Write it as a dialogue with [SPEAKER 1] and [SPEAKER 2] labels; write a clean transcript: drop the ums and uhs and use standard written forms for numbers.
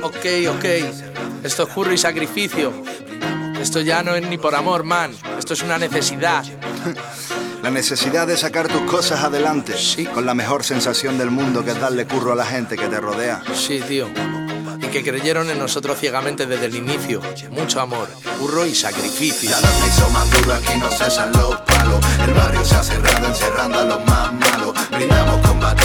[SPEAKER 1] Ok. Esto es curro y sacrificio. Esto ya no es ni por amor, man. Esto es una necesidad.
[SPEAKER 2] La necesidad de sacar tus cosas adelante,
[SPEAKER 1] Sí.
[SPEAKER 2] con la mejor sensación del mundo, que es darle curro a la gente que te rodea.
[SPEAKER 1] Sí, tío. Y que creyeron en nosotros ciegamente desde el inicio. Mucho amor, curro y sacrificio.
[SPEAKER 3] Cada vez hizo más duro, aquí no cesan los palos. El barrio se ha cerrado encerrando a los más malos. Brindamos con